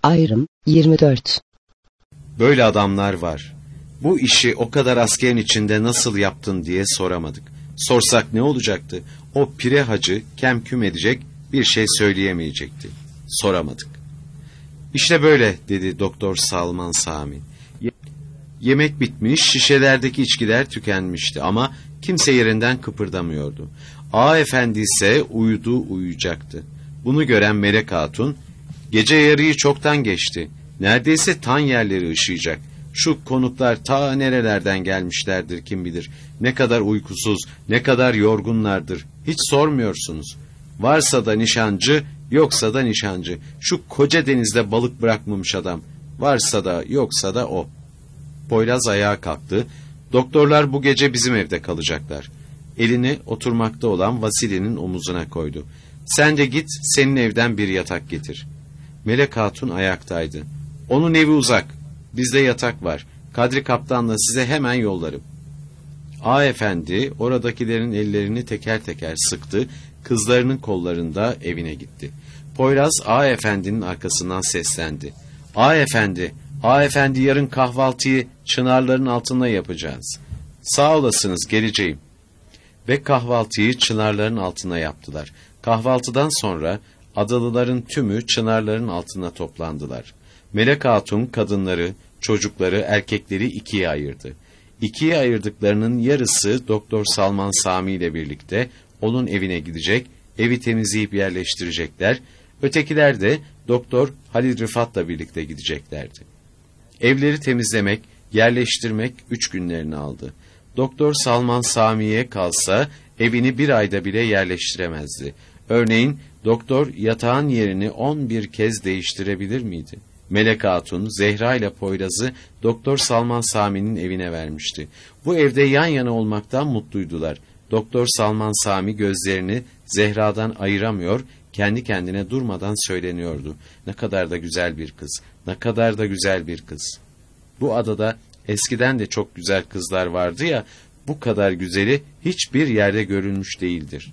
Ayrım 24. Böyle adamlar var. Bu işi o kadar askerin içinde nasıl yaptın diye soramadık. Sorsak ne olacaktı? O pire hacı kemküm edecek, bir şey söyleyemeyecekti. Soramadık. İşte böyle dedi Doktor Salman Sami. Yemek bitmiş, şişelerdeki içkiler tükenmişti ama kimse yerinden kıpırdamıyordu. Ağa efendi ise uyuyacaktı. Bunu gören Melek Hatun, gece yarıyı çoktan geçti. Neredeyse tan yerleri ışıyacak. Şu konuklar ta nerelerden gelmişlerdir kim bilir. Ne kadar uykusuz, ne kadar yorgunlardır. Hiç sormuyorsunuz. Varsa da nişancı, yoksa da nişancı. Şu koca denizde balık bırakmamış adam. Varsa da yoksa da o. Poyraz ayağa kalktı. Doktorlar bu gece bizim evde kalacaklar. Elini oturmakta olan Vasili'nin omuzuna koydu. Sen de git senin evden bir yatak getir. Melek Hatun ayaktaydı. Onun evi uzak. Bizde yatak var. Kadri Kaptan'la size hemen yollarım. Ağa efendi oradakilerin ellerini teker teker sıktı. Kızlarının kollarında evine gitti. Poyraz Ağa efendinin arkasından seslendi. Ağa efendi yarın kahvaltıyı çınarların altında yapacağız. Sağ olasınız, geleceğim. Ve kahvaltıyı çınarların altına yaptılar. Kahvaltıdan sonra adalıların tümü çınarların altına toplandılar. Melek Hatun kadınları, çocukları, erkekleri ikiye ayırdı. İkiye ayırdıklarının yarısı Doktor Salman Sami ile birlikte onun evine gidecek, evi temizleyip yerleştirecekler. Ötekiler de Doktor Halid Rıfat'la birlikte gideceklerdi. Evleri temizlemek, yerleştirmek 3 günlerini aldı. Doktor Salman Sami'ye kalsa evini 1 ayda bile yerleştiremezdi. Örneğin doktor yatağın yerini 11 kez değiştirebilir miydi? Melek Hatun, Zehra ile Poyraz'ı Doktor Salman Sami'nin evine vermişti. Bu evde yan yana olmaktan mutluydular. Doktor Salman Sami gözlerini Zehra'dan ayıramıyor, kendi kendine durmadan söyleniyordu. Ne kadar da güzel bir kız, ne kadar da güzel bir kız. Bu adada eskiden de çok güzel kızlar vardı ya, bu kadar güzeli hiçbir yerde görülmüş değildir.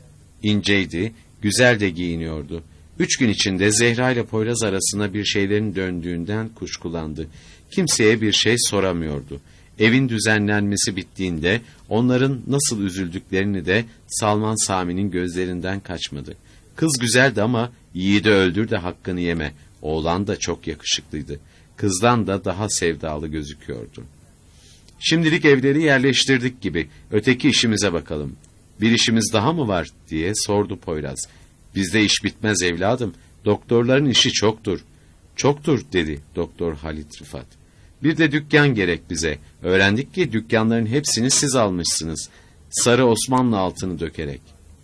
İnceydi, güzel de giyiniyordu. 3 gün içinde Zehra ile Poyraz arasında bir şeylerin döndüğünden kuşkulandı. Kimseye bir şey soramıyordu. Evin düzenlenmesi bittiğinde onların nasıl üzüldüklerini de Salman Sami'nin gözlerinden kaçmadı. Kız güzeldi ama yiğidi öldür de hakkını yeme. Oğlan da çok yakışıklıydı. Kızdan da daha sevdalı gözüküyordu. Şimdilik evleri yerleştirdik gibi. Öteki işimize bakalım. Bir işimiz daha mı var diye sordu Poyraz. Bizde iş bitmez evladım. Doktorların işi çoktur. Çoktur dedi Doktor Halit Rıfat. Bir de dükkan gerek bize. Öğrendik ki dükkanların hepsini siz almışsınız. Sarı Osmanlı altını dökerek.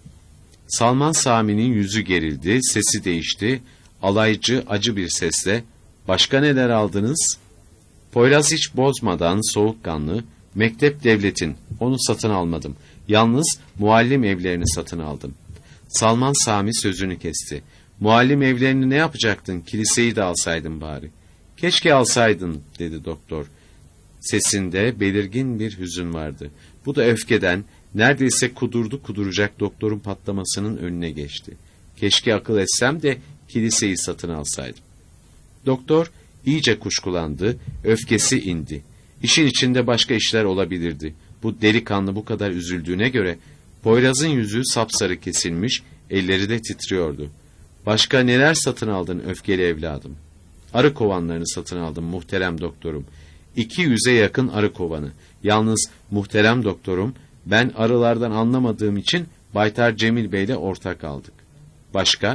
Salman Sami'nin yüzü gerildi, sesi değişti. Alaycı, acı bir sesle, başka neler aldınız? Poyraz hiç bozmadan soğukkanlı, mektep devletin, onu satın almadım. Yalnız muallim evlerini satın aldım. Salman Sami sözünü kesti. Muallim evlerini ne yapacaktın? Kiliseyi de alsaydın bari. Keşke alsaydın dedi doktor. Sesinde belirgin bir hüzün vardı. Bu da öfkeden neredeyse kuduracak doktorun patlamasının önüne geçti. Keşke akıl etsem de kiliseyi satın alsaydım. Doktor iyice kuşkulandı, öfkesi indi. İşin içinde başka işler olabilirdi. Bu delikanlı bu kadar üzüldüğüne göre Poyraz'ın yüzü sapsarı kesilmiş, elleri de titriyordu. Başka neler satın aldın öfkeli evladım? Arı kovanlarını satın aldım muhterem doktorum. 200'e yakın arı kovanı. Yalnız muhterem doktorum, ben arılardan anlamadığım için Baytar Cemil Bey'le ortak aldık. Başka?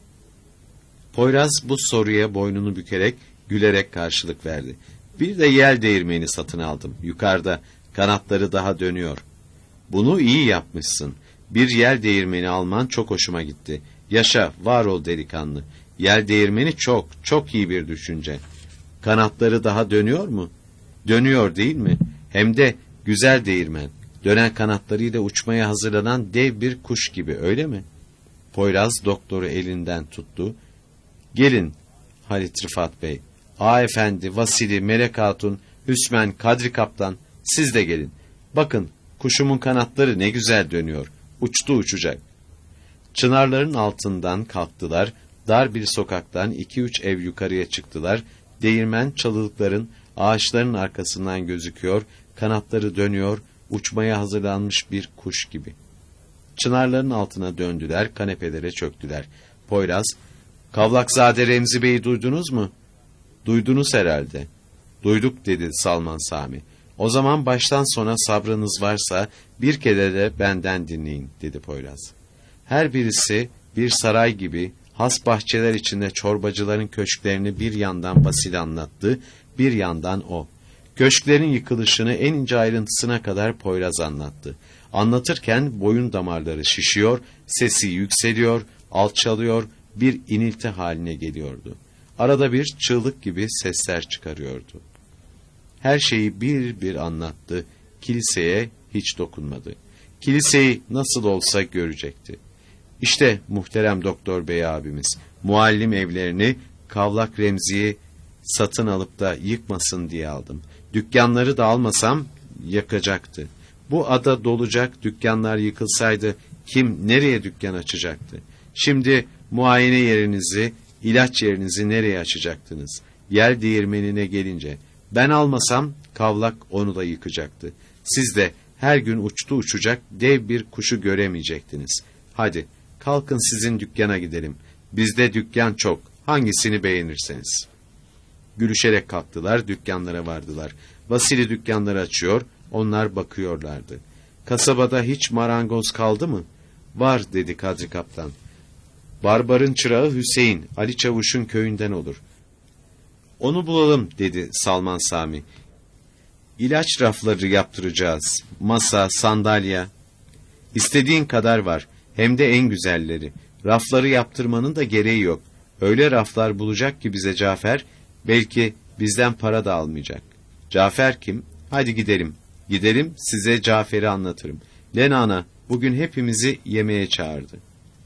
Poyraz bu soruya boynunu bükerek, gülerek karşılık verdi. Bir de yel değirmeni satın aldım. Yukarıda, kanatları daha dönüyor. Bunu iyi yapmışsın. Bir yel değirmeni alman çok hoşuma gitti. Yaşa, var ol delikanlı. Yel değirmeni çok iyi bir düşünce. Kanatları daha dönüyor mu? Dönüyor değil mi? Hem de güzel değirmen. Dönen kanatlarıyla uçmaya hazırlanan dev bir kuş gibi, öyle mi? Poyraz doktoru elinden tuttu. Gelin Halit Rıfat Bey, Ağa Efendi, Vasili, Melek Hatun, Hüsmen, Kadri Kaptan, siz de gelin. Bakın, kuşumun kanatları ne güzel dönüyor. Uçtu uçacak. Çınarların altından kalktılar. Dar bir sokaktan 2-3 ev yukarıya çıktılar. Değirmen çalılıkların, ağaçların arkasından gözüküyor, kanatları dönüyor, uçmaya hazırlanmış bir kuş gibi. Çınarların altına döndüler, kanepelere çöktüler. Poyraz, "Kavlakzade Remzi Bey'i duydunuz mu?" "Duydunuz herhalde." "Duyduk," dedi Salman Sami. "O zaman baştan sona sabrınız varsa bir kere de benden dinleyin," dedi Poyraz. Her birisi bir saray gibi has bahçeler içinde çorbacıların köşklerini bir yandan Vasil anlattı, bir yandan o. Köşklerin yıkılışını en ince ayrıntısına kadar Poyraz anlattı. Anlatırken boyun damarları şişiyor, sesi yükseliyor, alçalıyor, bir inilti haline geliyordu. Arada bir çığlık gibi sesler çıkarıyordu. Her şeyi bir bir anlattı, kiliseye hiç dokunmadı. Kiliseyi nasıl olsa görecekti. İşte muhterem doktor bey abimiz, muallim evlerini Kavlak Remzi'yi satın alıp da yıkmasın diye aldım. Dükkanları da almasam yakacaktı. Bu ada dolacak, dükkanlar yıkılsaydı kim nereye dükkan açacaktı? Şimdi muayene yerinizi, ilaç yerinizi nereye açacaktınız? Yer değirmenine gelince, ben almasam Kavlak onu da yıkacaktı. Siz de her gün uçtu uçacak dev bir kuşu göremeyecektiniz. Hadi kalkın sizin dükkana gidelim. Bizde dükkan çok, hangisini beğenirseniz. Gülüşerek kalktılar, dükkanlara vardılar. Vasili dükkanları açıyor, onlar bakıyorlardı. Kasabada hiç marangoz kaldı mı? Var, dedi Kadri Kaptan. Barbarın çırağı Hüseyin, Ali Çavuş'un köyünden olur. Onu bulalım, dedi Salman Sami. İlaç rafları yaptıracağız. Masa, sandalye. İstediğin kadar var. Hem de en güzelleri. Rafları yaptırmanın da gereği yok. Öyle raflar bulacak ki bize Cafer, belki bizden para da almayacak. Cafer kim? Hadi gidelim. Gidelim, size Cafer'i anlatırım. Lena ana bugün hepimizi yemeğe çağırdı.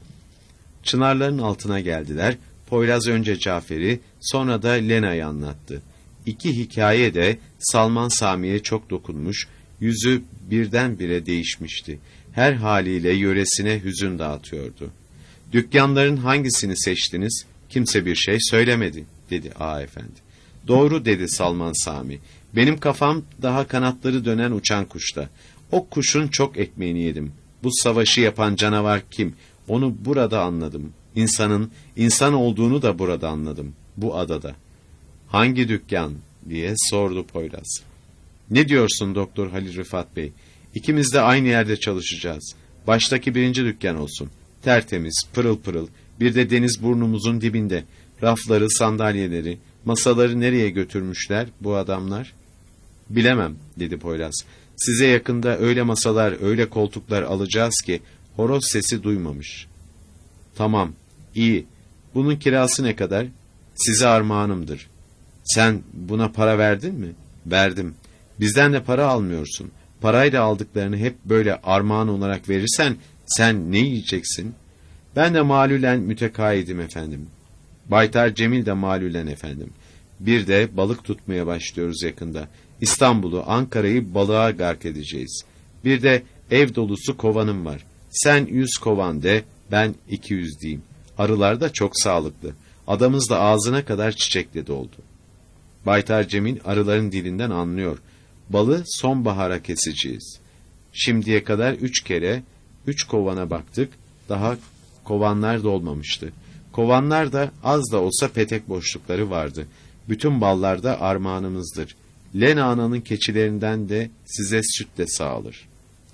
Çınarların altına geldiler. Poyraz önce Cafer'i, sonra da Lena'yı anlattı. İki hikaye de Salman Sami'ye çok dokunmuş, yüzü birdenbire değişmişti. Her haliyle yöresine hüzün dağıtıyordu. Dükkanların hangisini seçtiniz? Kimse bir şey söylemedi, dedi Ağa Efendi. Doğru, dedi Salman Sami. Benim kafam daha kanatları dönen uçan kuşta. O kuşun çok ekmeğini yedim. Bu savaşı yapan canavar kim? Onu burada anladım. İnsanın insan olduğunu da burada anladım. Bu adada. Hangi dükkan? Diye sordu Poyraz. Ne diyorsun Doktor Halil Rıfat Bey? İkimiz de aynı yerde çalışacağız. Baştaki birinci dükkan olsun. Tertemiz, pırıl pırıl. Bir de deniz burnumuzun dibinde. Rafları, sandalyeleri, masaları nereye götürmüşler bu adamlar? Bilemem, dedi Poyraz. Size yakında öyle masalar, öyle koltuklar alacağız ki horoz sesi duymamış. Tamam, iyi. Bunun kirası ne kadar? Size armağanımdır. Sen buna para verdin mi? Verdim. Bizden de para almıyorsun. Parayla aldıklarını hep böyle armağan olarak verirsen sen ne yiyeceksin? Ben de malülen mütekaidim efendim. Baytar Cemil de malülen efendim. Bir de balık tutmaya başlıyoruz yakında. İstanbul'u, Ankara'yı balığa gark edeceğiz. Bir de ev dolusu kovanım var. Sen 100 kovan de, ben 200 diyeyim. Arılar da çok sağlıklı. Adamız da ağzına kadar çiçekle doldu. Baytar Cemil arıların dilinden anlıyor. Balı sonbahara keseceğiz. Şimdiye kadar 3 kere 3 kovana baktık. Daha kovanlar dolmamıştı. Kovanlar da az da olsa petek boşlukları vardı. Bütün ballar da armağanımızdır. Lena ananın keçilerinden de size süt de sağılır.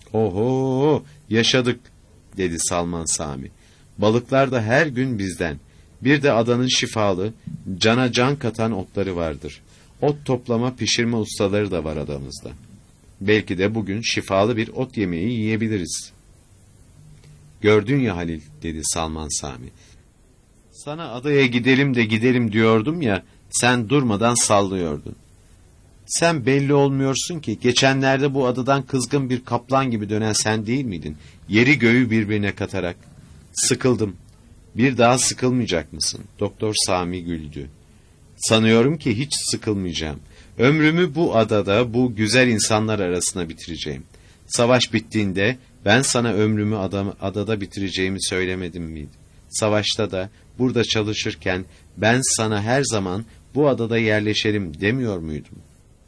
Oho, yaşadık, dedi Salman Sami. Balıklar da her gün bizden. Bir de adanın şifalı, cana can katan otları vardır. Ot toplama, pişirme ustaları da var adamızda. Belki de bugün şifalı bir ot yemeği yiyebiliriz. Gördün ya Halil, dedi Salman Sami. Sana adaya gidelim de gidelim diyordum ya, sen durmadan sallıyordun. Sen belli olmuyorsun ki, geçenlerde bu adadan kızgın bir kaplan gibi dönen sen değil miydin? Yeri göğü birbirine katarak. Sıkıldım. Bir daha sıkılmayacak mısın? Doktor Sami güldü. Sanıyorum ki hiç sıkılmayacağım. Ömrümü bu adada, bu güzel insanlar arasında bitireceğim. Savaş bittiğinde ben sana ömrümü adada bitireceğimi söylemedim miydi? Savaşta da burada çalışırken ben sana her zaman bu adada yerleşelim demiyor muydum?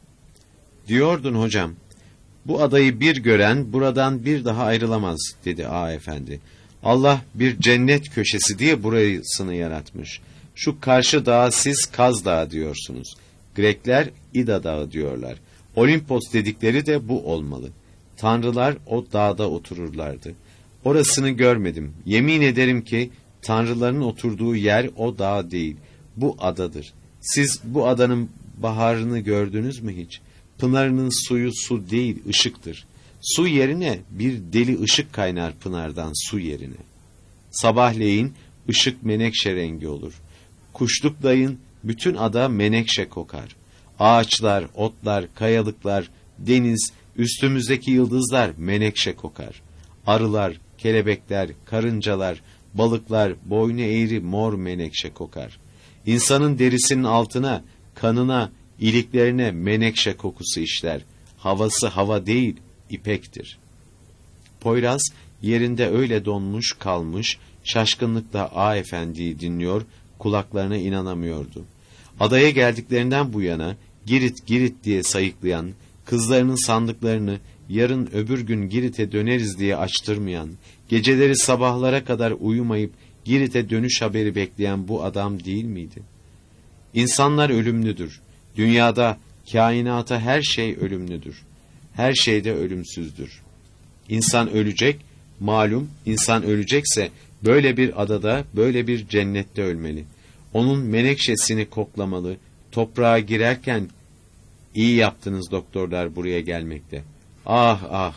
Diyordun hocam. Bu adayı bir gören buradan bir daha ayrılamaz dedi Ağa Efendi. Allah bir cennet köşesi diye burasını yaratmış. Şu karşı dağı siz Kaz Dağı diyorsunuz. Grekler İda Dağı diyorlar. Olimpos dedikleri de bu olmalı. Tanrılar o dağda otururlardı. Orasını görmedim. Yemin ederim ki tanrıların oturduğu yer o dağ değil. Bu adadır. Siz bu adanın baharını gördünüz mü hiç? Pınarının suyu su değil, ışıktır. Su yerine bir deli ışık kaynar pınardan su yerine. Sabahleyin ışık menekşe rengi olur. Kuşluklayın bütün ada menekşe kokar. Ağaçlar, otlar, kayalıklar, deniz, üstümüzdeki yıldızlar menekşe kokar. Arılar, kelebekler, karıncalar, balıklar boynu eğri mor menekşe kokar. İnsanın derisinin altına, kanına, iliklerine menekşe kokusu işler. Havası hava değil, ipektir. Poyraz yerinde öyle donmuş kalmış, şaşkınlıkla Ağa Efendi'yi dinliyor, kulaklarına inanamıyordu. Adaya geldiklerinden bu yana Girit Girit diye sayıklayan, kızlarının sandıklarını yarın öbür gün Girit'e döneriz diye açtırmayan, geceleri sabahlara kadar uyumayıp Girit'e dönüş haberi bekleyen bu adam değil miydi? İnsanlar ölümlüdür. Dünyada, kainata her şey ölümlüdür. Her şey de ölümsüzdür. İnsan ölecek, malum insan ölecekse böyle bir adada, böyle bir cennette ölmeli. Onun menekşesini koklamalı, toprağa girerken, iyi yaptınız doktorlar buraya gelmekte. Ah ah,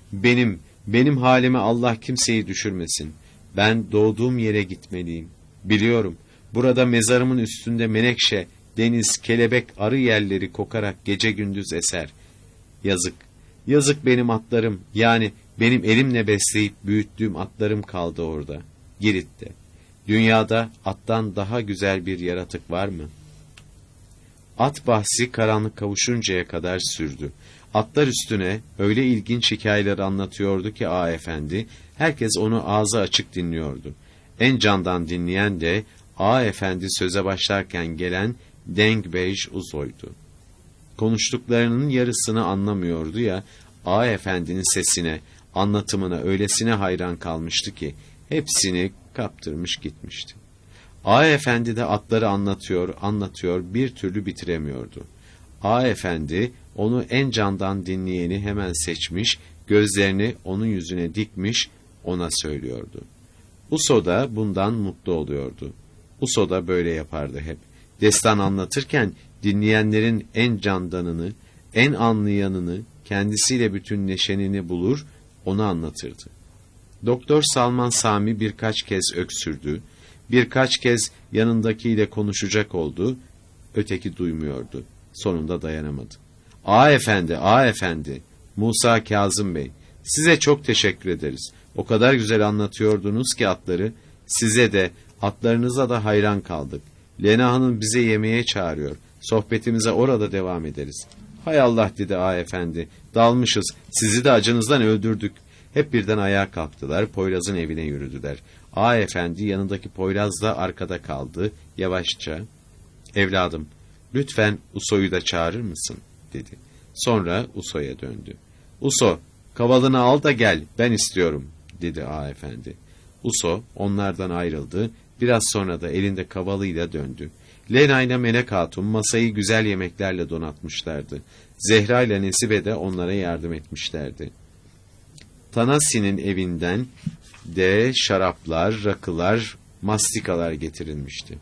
benim halime Allah kimseyi düşürmesin. Ben doğduğum yere gitmeliyim. Biliyorum, burada mezarımın üstünde menekşe, deniz, kelebek, arı yerleri kokarak gece gündüz eser. Yazık, yazık benim atlarım, yani benim elimle besleyip büyüttüğüm atlarım kaldı orada, Girit'te. Dünyada attan daha güzel bir yaratık var mı? At bahsi karanlık kavuşuncaya kadar sürdü. Atlar üstüne öyle ilginç hikayeler anlatıyordu ki Ağa Efendi, herkes onu ağzı açık dinliyordu. En candan dinleyen de Ağa Efendi söze başlarken gelen Dengbej Uzo'ydu. Konuştuklarının yarısını anlamıyordu ya, Ağa Efendi'nin sesine, anlatımına öylesine hayran kalmıştı ki, hepsini kaptırmış gitmişti. Ağa Efendi de atları anlatıyor, bir türlü bitiremiyordu. Ağa Efendi, onu en candan dinleyeni hemen seçmiş, gözlerini onun yüzüne dikmiş, ona söylüyordu. Uso da bundan mutlu oluyordu. Uso da böyle yapardı hep. Destan anlatırken dinleyenlerin en candanını, en anlayanını, kendisiyle bütün neşenini bulur, onu anlatırdı. Doktor Salman Sami birkaç kez öksürdü, birkaç kez yanındakiyle konuşacak oldu, öteki duymuyordu. Sonunda dayanamadı. Ağa Efendi, Ağa Efendi, Musa Kazım Bey, size çok teşekkür ederiz. O kadar güzel anlatıyordunuz ki atları, size de, atlarınıza da hayran kaldık. Lena Hanım bize yemeğe çağırıyor. Sohbetimize orada devam ederiz. Hay Allah dedi Ağa Efendi, dalmışız, sizi de acınızdan öldürdük. Hep birden ayağa kalktılar, Poyraz'ın evine yürüdüler. Ağa Efendi yanındaki Poyraz da arkada kaldı, yavaşça. Evladım, lütfen Uso'yu da çağırır mısın? Dedi. Sonra Uso'ya döndü. Uso, kavalını al da gel, ben istiyorum, dedi Ağa Efendi. Uso onlardan ayrıldı, biraz sonra da elinde kavalıyla döndü. Lena ile Melek Hatun masayı güzel yemeklerle donatmışlardı. Zehra ile Nesibe de onlara yardım etmişlerdi. Tanasi'nin evinden de şaraplar, rakılar, mastikalar getirilmişti.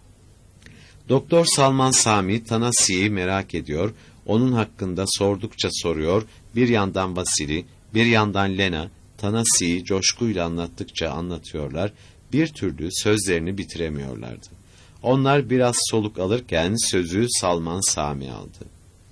Doktor Salman Sami Tanasi'yi merak ediyor, onun hakkında sordukça soruyor, bir yandan Vasili, bir yandan Lena, Tanasi'yi coşkuyla anlattıkça anlatıyorlar, bir türlü sözlerini bitiremiyorlardı. Onlar biraz soluk alırken sözü Salman Sami aldı.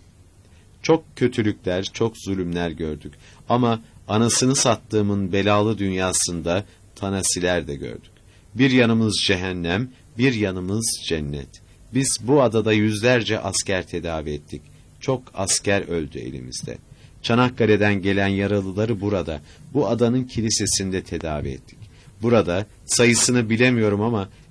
Çok kötülükler, çok zulümler gördük ama anasını sattığımın belalı dünyasında Tanasiler de gördük. Bir yanımız cehennem, bir yanımız cennet. Biz bu adada yüzlerce asker tedavi ettik. Çok asker öldü elimizde. Çanakkale'den gelen yaralıları burada, bu adanın kilisesinde tedavi ettik. Burada sayısını bilemiyorum ama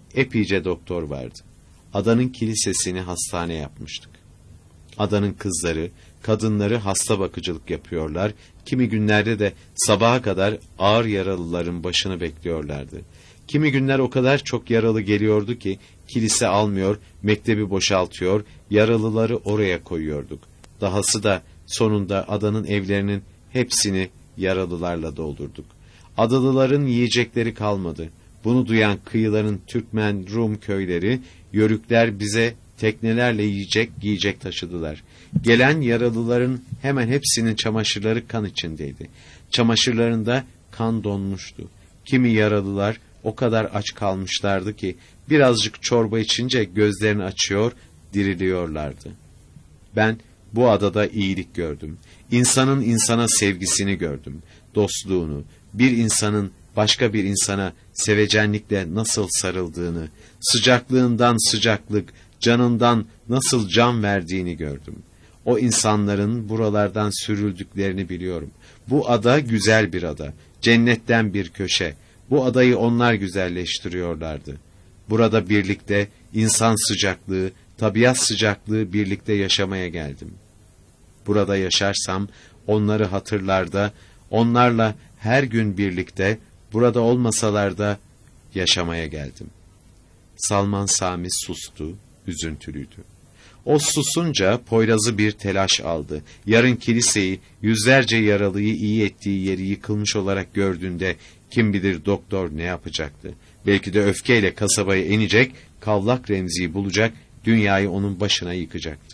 epeyce doktor vardı. Adanın kilisesini hastane yapmıştık. Adanın kızları, kadınları hasta bakıcılık yapıyorlar, kimi günlerde de sabaha kadar ağır yaralıların başını bekliyorlardı. Kimi günler o kadar çok yaralı geliyordu ki kilise almıyor, mektebi boşaltıyor, yaralıları oraya koyuyorduk. Dahası da sonunda adanın evlerinin hepsini yaralılarla doldurduk. Adalıların yiyecekleri kalmadı. Bunu duyan kıyıların Türkmen, Rum köyleri, yörükler bize teknelerle yiyecek, giyecek taşıdılar. Gelen yaralıların hemen hepsinin çamaşırları kan içindeydi. Çamaşırlarında kan donmuştu. Kimi yaralılar o kadar aç kalmışlardı ki birazcık çorba içince gözlerini açıyor, diriliyorlardı. Ben bu adada iyilik gördüm. İnsanın insana sevgisini gördüm. Dostluğunu, bir insanın başka bir insana sevecenlikle nasıl sarıldığını, sıcaklığından sıcaklık, canından nasıl can verdiğini gördüm. O insanların buralardan sürüldüklerini biliyorum. Bu ada güzel bir ada, cennetten bir köşe. Bu adayı onlar güzelleştiriyorlardı. Burada birlikte insan sıcaklığı, tabiat sıcaklığı birlikte yaşamaya geldim. Burada yaşarsam onları hatırlar da, onlarla her gün birlikte, burada olmasalar da yaşamaya geldim. Salman Sami sustu, üzüntülüydü. O susunca Poyraz'ı bir telaş aldı. Yarın kiliseyi, yüzlerce yaralıyı iyi ettiği yeri yıkılmış olarak gördüğünde kim bilir doktor ne yapacaktı. Belki de öfkeyle kasabaya inecek, Kavlak Remzi'yi bulacak, dünyayı onun başına yıkacaktı.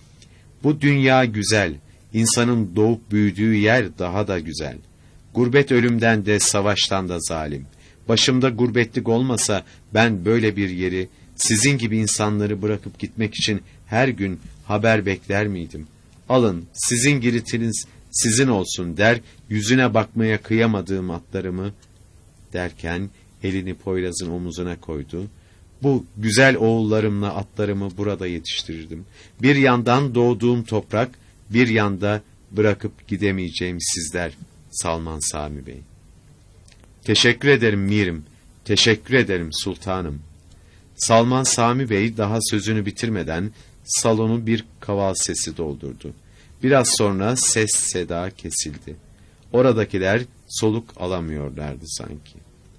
Bu dünya güzel, insanın doğup büyüdüğü yer daha da güzel. Gurbet ölümden de savaştan da zalim. Başımda gurbetlik olmasa ben böyle bir yeri, sizin gibi insanları bırakıp gitmek için her gün haber bekler miydim? Alın, sizin giritiniz sizin olsun der, yüzüne bakmaya kıyamadığım atlarımı, derken elini Poyraz'ın omuzuna koydu. Bu güzel oğullarımla atlarımı burada yetiştirirdim. Bir yandan doğduğum toprak, bir yanda bırakıp gidemeyeceğim sizler, Salman Sami Bey. Teşekkür ederim mirim, teşekkür ederim sultanım. Salman Sami Bey daha sözünü bitirmeden salonu bir kaval sesi doldurdu. Biraz sonra ses seda kesildi. Oradakiler soluk alamıyorlardı sanki.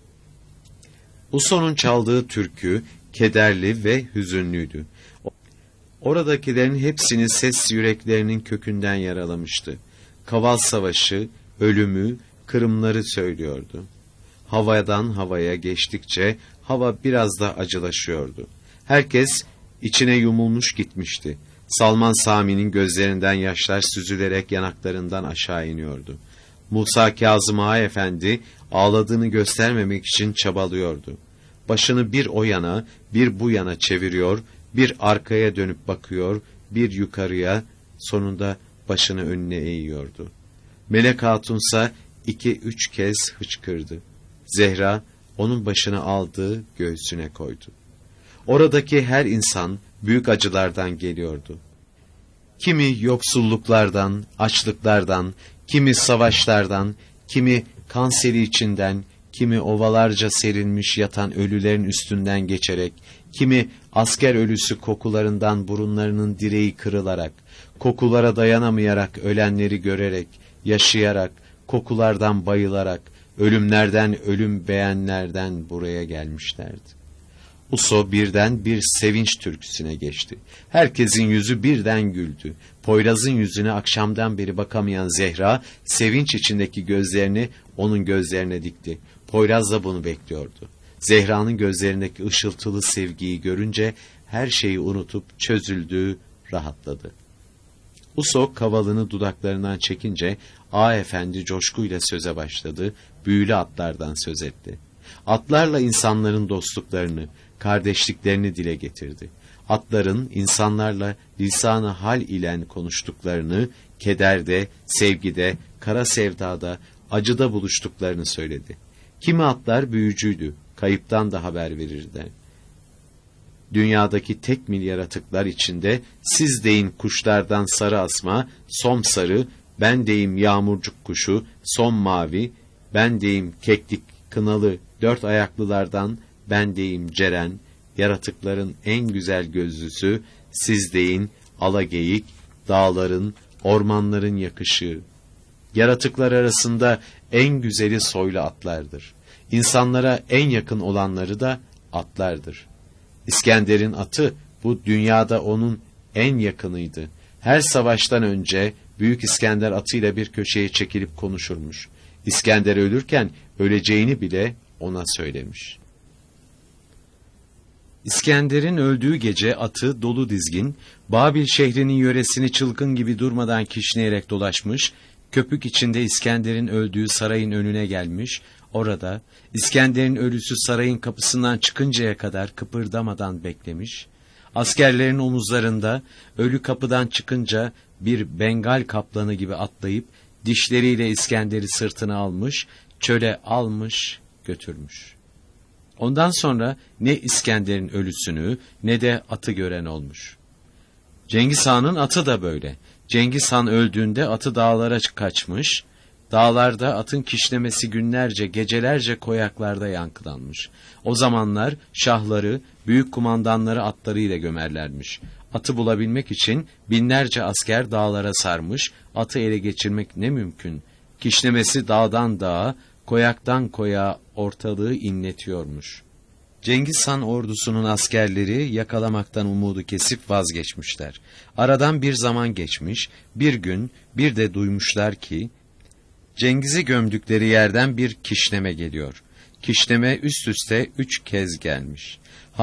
Uso'nun çaldığı türkü kederli ve hüzünlüydü. Oradakilerin hepsini ses yüreklerinin kökünden yaralamıştı. Kaval savaşı, ölümü, kırımları söylüyordu. Havadan havaya geçtikçe hava biraz da acılaşıyordu. Herkes içine yumulmuş gitmişti. Salman Sami'nin gözlerinden yaşlar süzülerek yanaklarından aşağı iniyordu. Musa Kazım Ağa Efendi ağladığını göstermemek için çabalıyordu. Başını bir o yana, bir bu yana çeviriyor, bir arkaya dönüp bakıyor, bir yukarıya, sonunda başını önüne eğiyordu. Melek Hatunsa 2-3 kez hıçkırdı. Zehra onun başını aldı, göğsüne koydu. Oradaki her insan büyük acılardan geliyordu. Kimi yoksulluklardan, açlıklardan, kimi savaşlardan, kimi kanseri içinden, kimi ovalarca serilmiş yatan ölülerin üstünden geçerek, kimi asker ölüsü kokularından burunlarının direği kırılarak, kokulara dayanamayarak ölenleri görerek, yaşayarak, kokulardan bayılarak, ölümlerden ölüm beğenlerden buraya gelmişlerdi. Uso birden bir sevinç türküsüne geçti. Herkesin yüzü birden güldü. Poyraz'ın yüzüne akşamdan beri bakamayan Zehra, sevinç içindeki gözlerini onun gözlerine dikti. Poyraz da bunu bekliyordu. Zehra'nın gözlerindeki ışıltılı sevgiyi görünce her şeyi unutup çözüldü, rahatladı. Uso kavalını dudaklarından çekince Ağa Efendi coşkuyla söze başladı, büyülü atlardan söz etti. Atlarla insanların dostluklarını, kardeşliklerini dile getirdi. Atların insanlarla lisan-ı hal ile konuştuklarını, kederde, sevgide, kara sevdada, acıda buluştuklarını söyledi. Kimi atlar büyücüydü, kayıptan da haber verirdi. Dünyadaki tek yaratıklar içinde siz deyin kuşlardan sarı asma, som sarı, ben deyim yağmurcuk kuşu, som mavi, ben deyim keklik kınalı dört ayaklılardan, ben deyim ceren, yaratıkların en güzel gözlüsü, sizdeğin, alageyik, dağların, ormanların yakışığı. Yaratıklar arasında en güzeli soylu atlardır. İnsanlara en yakın olanları da atlardır. İskender'in atı bu dünyada onun en yakınıydı. Her savaştan önce Büyük İskender atıyla bir köşeye çekilip konuşurmuş. İskender ölürken öleceğini bile ona söylemiş. İskender'in öldüğü gece atı dolu dizgin, Babil şehrinin yöresini çılgın gibi durmadan kişneyerek dolaşmış, köpük içinde İskender'in öldüğü sarayın önüne gelmiş, orada İskender'in ölüsü sarayın kapısından çıkıncaya kadar kıpırdamadan beklemiş, askerlerin omuzlarında ölü kapıdan çıkınca bir Bengal kaplanı gibi atlayıp dişleriyle İskender'i sırtına almış, çöle almış, götürmüş. Ondan sonra ne İskender'in ölüsünü ne de atı gören olmuş. Cengiz Han'ın atı da böyle. Cengiz Han öldüğünde atı dağlara kaçmış, dağlarda atın kişnemesi günlerce, gecelerce koyaklarda yankılanmış. O zamanlar şahları, büyük kumandanları atlarıyla gömerlermiş. Atı bulabilmek için binlerce asker dağlara sarmış, atı ele geçirmek ne mümkün. Kişnemesi dağdan dağa, koyaktan koyağa ortalığı inletiyormuş. Cengiz Han ordusunun askerleri yakalamaktan umudu kesip vazgeçmişler. Aradan bir zaman geçmiş, bir gün bir de duymuşlar ki, Cengiz'i gömdükleri yerden bir kişneme geliyor. Kişneme üst üste 3 kez gelmiş.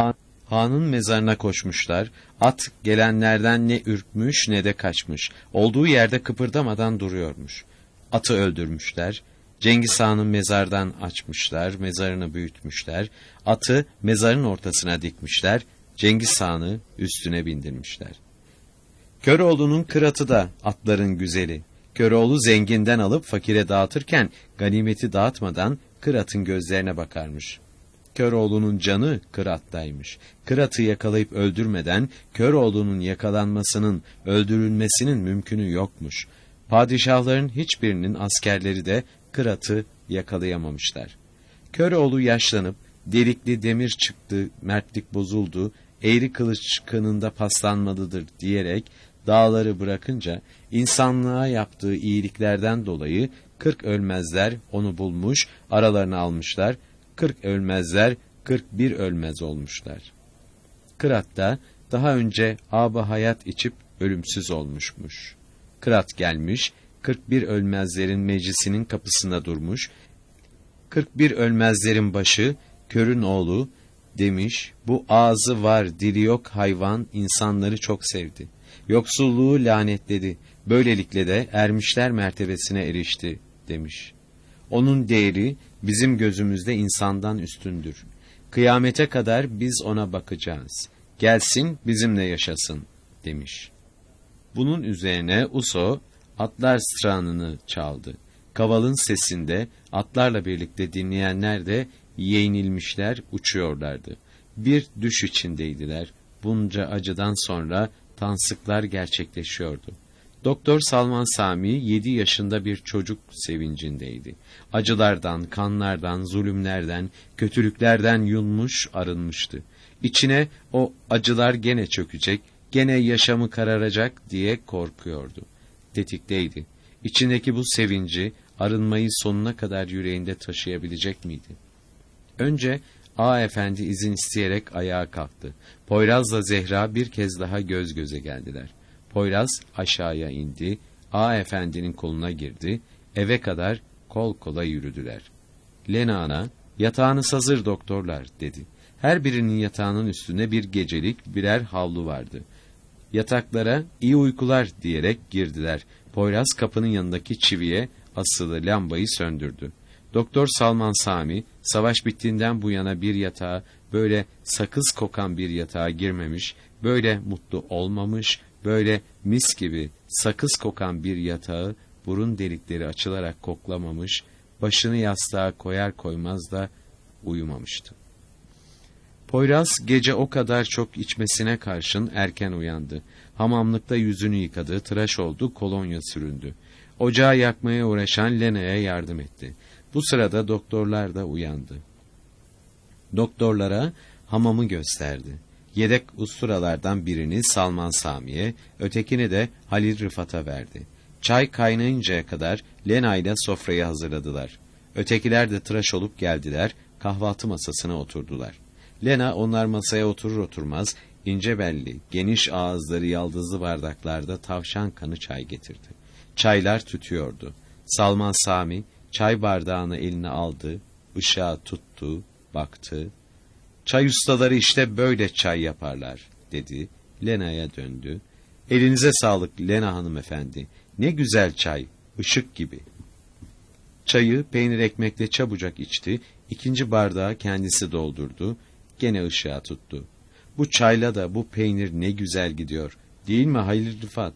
Han'ın mezarına koşmuşlar, at gelenlerden ne ürkmüş ne de kaçmış. Olduğu yerde kıpırdamadan duruyormuş. Atı öldürmüşler. Cengiz Han'ın mezardan açmışlar, mezarını büyütmüşler, atı mezarın ortasına dikmişler, Cengiz Han'ı üstüne bindirmişler. Köroğlu'nun kıratı da atların güzeli. Köroğlu zenginden alıp fakire dağıtırken ganimeti dağıtmadan kıratın gözlerine bakarmış. Köroğlu'nun canı kırattaymış. Kıratı yakalayıp öldürmeden Köroğlu'nun yakalanmasının, öldürülmesinin mümkünü yokmuş. Padişahların hiçbirinin askerleri de Kırat'ı yakalayamamışlar. Köroğlu yaşlanıp, delikli demir çıktı, mertlik bozuldu, eğri kılıç kınında paslanmalıdır diyerek dağları bırakınca, insanlığa yaptığı iyiliklerden dolayı 40 ölmezler onu bulmuş, aralarına almışlar, 40 ölmezler 41 ölmez olmuşlar. Kırat da daha önce âb-ı hayat içip ölümsüz olmuşmuş. Kırat gelmiş, 41 ölmezlerin meclisinin kapısında durmuş, 41 ölmezlerin başı, körün oğlu, demiş, bu ağzı var, dili yok hayvan, insanları çok sevdi. Yoksulluğu lanetledi, böylelikle de ermişler mertebesine erişti, demiş. Onun değeri bizim gözümüzde insandan üstündür. Kıyamete kadar biz ona bakacağız. Gelsin bizimle yaşasın, demiş. Bunun üzerine Uso, atlar stranını çaldı. Kavalın sesinde atlarla birlikte dinleyenler de yeğnilmişler, uçuyorlardı. Bir düş içindeydiler. Bunca acıdan sonra tansıklar gerçekleşiyordu. Doktor Salman Sami 7 yaşında bir çocuk sevincindeydi. Acılardan, kanlardan, zulümlerden, kötülüklerden yunmuş, arınmıştı. İçine o acılar gene çökecek, gene yaşamı kararacak diye korkuyordu. Tetikteydi. İçindeki bu sevinci, arınmayı sonuna kadar yüreğinde taşıyabilecek miydi? Önce Ağa Efendi izin isteyerek ayağa kalktı. Poyraz'la Zehra bir kez daha göz göze geldiler. Poyraz aşağıya indi, Ağa Efendi'nin koluna girdi, eve kadar kol kola yürüdüler. Lena ana, yatağınız hazır doktorlar, dedi. Her birinin yatağının üstünde bir gecelik birer havlu vardı. Yataklara iyi uykular diyerek girdiler. Poyraz kapının yanındaki çiviye asılı lambayı söndürdü. Doktor Salman Sami, savaş bittiğinden bu yana bir yatağa, böyle sakız kokan bir yatağa girmemiş, böyle mutlu olmamış, böyle mis gibi sakız kokan bir yatağı burun delikleri açılarak koklamamış, başını yastığa koyar koymaz da uyumamıştı. Poyraz gece o kadar çok içmesine karşın erken uyandı. Hamamlıkta yüzünü yıkadı, tıraş oldu, kolonya süründü. Ocağı yakmaya uğraşan Lena'ya yardım etti. Bu sırada doktorlar da uyandı. Doktorlara hamamı gösterdi. Yedek usturalardan birini Salman Sami'ye, ötekini de Halil Rıfat'a verdi. Çay kaynayıncaya kadar Lena ile sofrayı hazırladılar. Ötekiler de tıraş olup geldiler, kahvaltı masasına oturdular. Lena onlar masaya oturur oturmaz, ince belli, geniş ağızları yaldızlı bardaklarda tavşan kanı çay getirdi. Çaylar tütüyordu. Salman Sami çay bardağını eline aldı, ışığa tuttu, baktı. "Çay ustaları işte böyle çay yaparlar," dedi. Lena'ya döndü. "Elinize sağlık Lena hanımefendi. Ne güzel çay, ışık gibi." Çayı peynir ekmekle çabucak içti, ikinci bardağı kendisi doldurdu, gene ışığa tuttu. "Bu çayla da bu peynir ne güzel gidiyor, değil mi Halil Rıfat?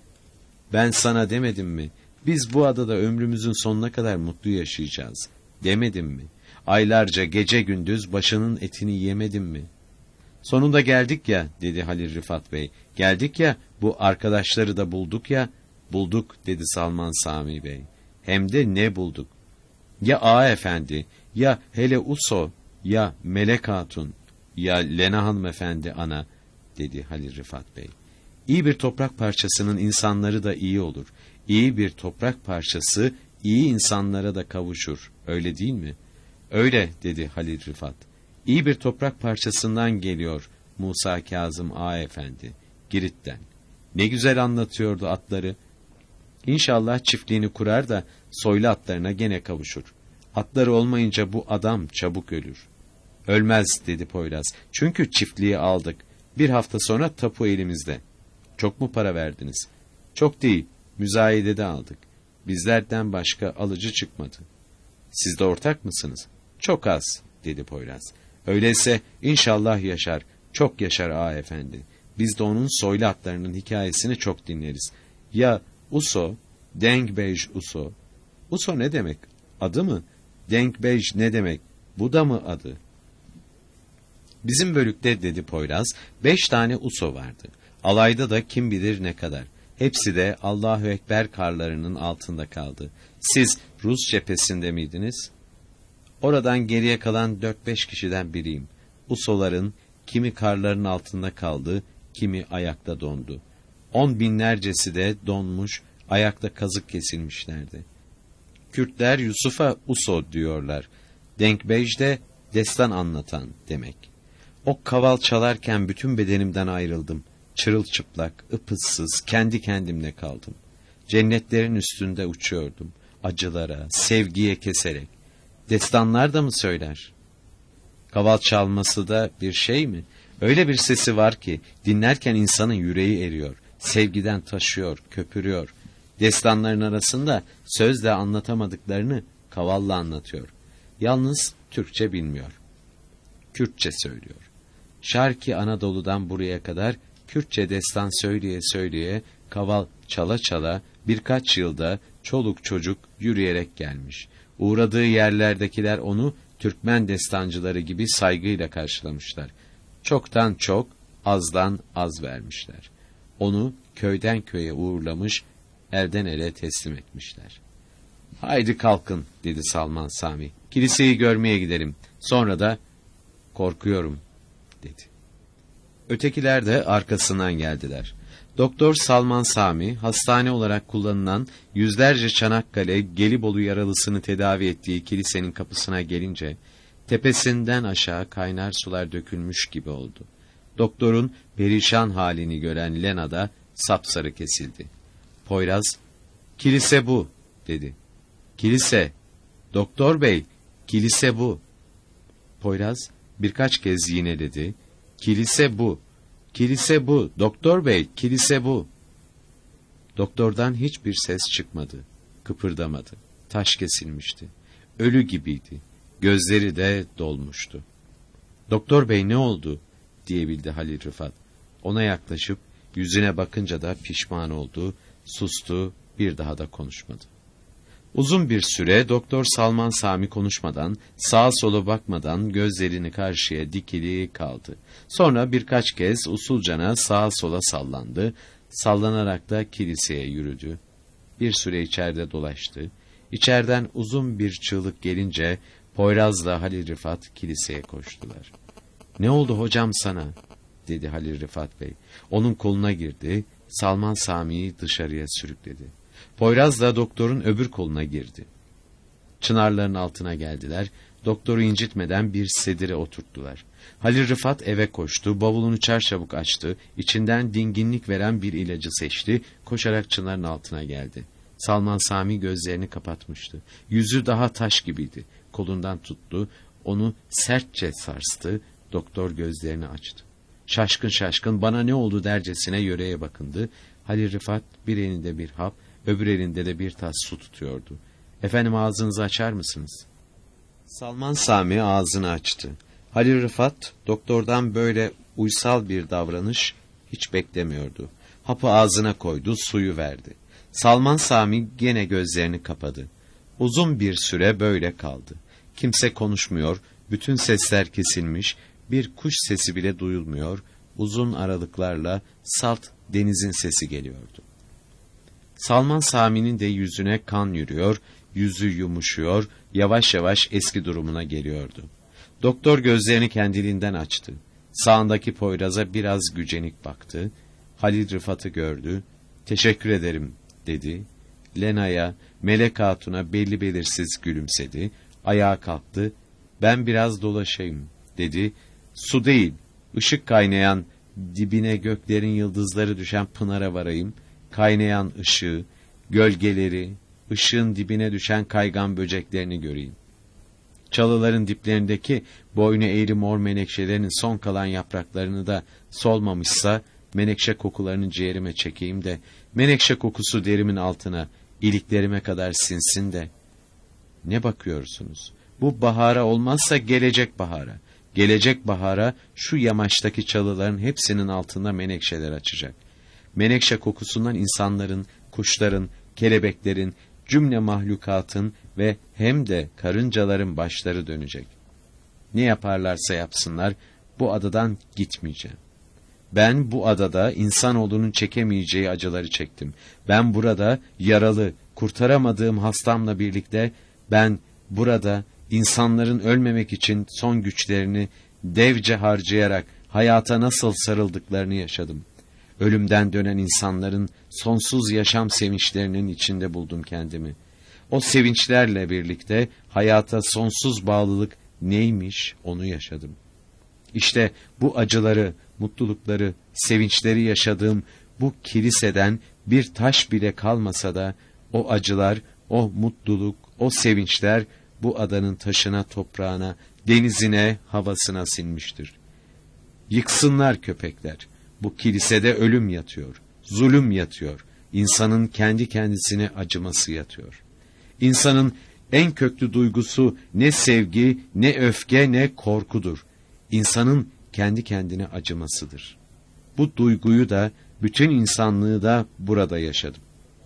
Ben sana demedim mi? Biz bu adada ömrümüzün sonuna kadar mutlu yaşayacağız. Demedim mi? Aylarca gece gündüz başının etini yemedim mi?" "Sonunda geldik ya," dedi Halil Rıfat Bey. "Geldik ya, bu arkadaşları da bulduk ya." "Bulduk," dedi Salman Sami Bey. "Hem de ne bulduk? Ya Ağa Efendi, ya hele Uso, ya Melek Hatun, ya Lena hanımefendi ana," dedi Halil Rıfat Bey. "İyi bir toprak parçasının insanları da iyi olur. İyi bir toprak parçası iyi insanlara da kavuşur. Öyle değil mi?" "Öyle," dedi Halil Rıfat. "İyi bir toprak parçasından geliyor Musa Kazım Ağa Efendi, Girit'ten. Ne güzel anlatıyordu atları. İnşallah çiftliğini kurar da soylu atlarına gene kavuşur. Atları olmayınca bu adam çabuk ölür." "Ölmez," dedi Poyraz. "Çünkü çiftliği aldık. Bir hafta sonra tapu elimizde." "Çok mu para verdiniz?" "Çok değil, müzayedede aldık. Bizlerden başka alıcı çıkmadı." "Siz de ortak mısınız?" "Çok az," dedi Poyraz. "Öyleyse inşallah yaşar, çok yaşar Ağa Efendi. Biz de onun soylu atlarının hikayesini çok dinleriz. Ya Uso, Dengbej Uso." "Uso ne demek? Adı mı? Dengbej ne demek? Bu da mı adı?" "Bizim bölükte," dedi Poyraz, 5 tane Uso vardı. Alayda da kim bilir ne kadar. Hepsi de Allahu Ekber karlarının altında kaldı. Siz Rus cephesinde miydiniz?" "Oradan geriye kalan 4-5 kişiden biriyim. Usoların kimi karların altında kaldı, kimi ayakta dondu. 10 binlercesi de donmuş, ayakta kazık kesilmişlerdi. Kürtler Yusuf'a Uso diyorlar. Denkbej de destan anlatan demek. O kaval çalarken bütün bedenimden ayrıldım. Çırılçıplak, ıpıssız, kendi kendimle kaldım. Cennetlerin üstünde uçuyordum. Acılara, sevgiye keserek. Destanlar da mı söyler? Kaval çalması da bir şey mi? Öyle bir sesi var ki dinlerken insanın yüreği eriyor. Sevgiden taşıyor, köpürüyor. Destanların arasında sözle anlatamadıklarını kavalla anlatıyor. Yalnız Türkçe bilmiyor. Kürtçe söylüyor. Şarki Anadolu'dan buraya kadar Kürtçe destan söyleye söyleye, kaval çala çala birkaç yılda çoluk çocuk yürüyerek gelmiş. Uğradığı yerlerdekiler onu Türkmen destancıları gibi saygıyla karşılamışlar. Çoktan çok, azdan az vermişler. Onu köyden köye uğurlamış, elden ele teslim etmişler. "Haydi kalkın," dedi Salman Sami. "Kiliseyi görmeye gidelim. Sonra da korkuyorum," dedi. Ötekiler de arkasından geldiler. Doktor Salman Sami, hastane olarak kullanılan yüzlerce Çanakkale, Gelibolu yaralısını tedavi ettiği kilisenin kapısına gelince, tepesinden aşağı kaynar sular dökülmüş gibi oldu. Doktorun perişan halini gören Lena da sapsarı kesildi. Poyraz, "Kilise bu," dedi. "Kilise, doktor bey, kilise bu." Poyraz birkaç kez yineledi. "Kilise bu, kilise bu, doktor bey, kilise bu." Doktordan hiçbir ses çıkmadı, kıpırdamadı. Taş kesilmişti. Ölü gibiydi. Gözleri de dolmuştu. "Doktor bey ne oldu?" diyebildi Halil Rıfat. Ona yaklaşıp yüzüne bakınca da pişman oldu, sustu, bir daha da konuşmadı. Uzun bir süre Doktor Salman Sami konuşmadan, sağa sola bakmadan gözlerini karşıya dikili kaldı. Sonra birkaç kez usulcana sağa sola sallandı, sallanarak da kiliseye yürüdü. Bir süre içeride dolaştı. İçeriden uzun bir çığlık gelince Poyraz'la Halil Rıfat kiliseye koştular. "Ne oldu hocam sana?" dedi Halil Rıfat Bey. Onun koluna girdi, Salman Sami'yi dışarıya sürükledi. Poyraz da doktorun öbür koluna girdi. Çınarların altına geldiler, doktoru incitmeden bir sedire oturttular. Halil Rıfat eve koştu, bavulunu çarçabuk açtı, içinden dinginlik veren bir ilacı seçti, koşarak çınarın altına geldi. Salman Sami gözlerini kapatmıştı. Yüzü daha taş gibiydi. Kolundan tuttu, onu sertçe sarstı, doktor gözlerini açtı. Şaşkın şaşkın bana ne oldu dercesine yöreye bakındı. Halil Rıfat bir elinde bir hap, öbür elinde de bir tas su tutuyordu. "Efendim, ağzınızı açar mısınız?" Salman Sami ağzını açtı. Halil Rıfat doktordan böyle uysal bir davranış hiç beklemiyordu. Hapı ağzına koydu, suyu verdi. Salman Sami gene gözlerini kapadı. Uzun bir süre böyle kaldı. Kimse konuşmuyor, bütün sesler kesilmiş, bir kuş sesi bile duyulmuyor, uzun aralıklarla salt denizin sesi geliyordu. Salman Sami'nin de yüzüne kan yürüyor, yüzü yumuşuyor, yavaş yavaş eski durumuna geliyordu. Doktor gözlerini kendiliğinden açtı. Sağındaki Poyraz'a biraz gücenik baktı. Halil Rıfat'ı gördü. "Teşekkür ederim," dedi. Lena'ya, Melek Hatun'a belli belirsiz gülümsedi. Ayağa kalktı. "Ben biraz dolaşayım," dedi. "Su değil, ışık kaynayan, dibine göklerin yıldızları düşen pınara varayım. Kaynayan ışığı, gölgeleri, ışığın dibine düşen kaygan böceklerini göreyim. Çalıların diplerindeki boynu eğri mor menekşelerin son kalan yapraklarını da solmamışsa menekşe kokularını ciğerime çekeyim de menekşe kokusu derimin altına, iliklerime kadar sinsin de." "Ne bakıyorsunuz? Bu bahara olmazsa gelecek bahara. Gelecek bahara şu yamaçtaki çalıların hepsinin altında menekşeler açacak. Menekşe kokusundan insanların, kuşların, kelebeklerin, cümle mahlukatın ve hem de karıncaların başları dönecek. Ne yaparlarsa yapsınlar, bu adadan gitmeyeceğim. Ben bu adada insanoğlunun çekemeyeceği acıları çektim. Ben burada yaralı, kurtaramadığım hastamla birlikte, ben burada insanların ölmemek için son güçlerini devce harcayarak hayata nasıl sarıldıklarını yaşadım. Ölümden dönen insanların sonsuz yaşam sevinçlerinin içinde buldum kendimi. O sevinçlerle birlikte hayata sonsuz bağlılık neymiş onu yaşadım. İşte bu acıları, mutlulukları, sevinçleri yaşadığım bu kiliseden bir taş bile kalmasa da o acılar, o mutluluk, o sevinçler bu adanın taşına, toprağına, denizine, havasına sinmiştir. Yıksınlar köpekler. Bu kilisede ölüm yatıyor, zulüm yatıyor, insanın kendi kendisine acıması yatıyor. İnsanın en köklü duygusu ne sevgi, ne öfke, ne korkudur. İnsanın kendi kendine acımasıdır. Bu duyguyu da, bütün insanlığı da burada yaşadım.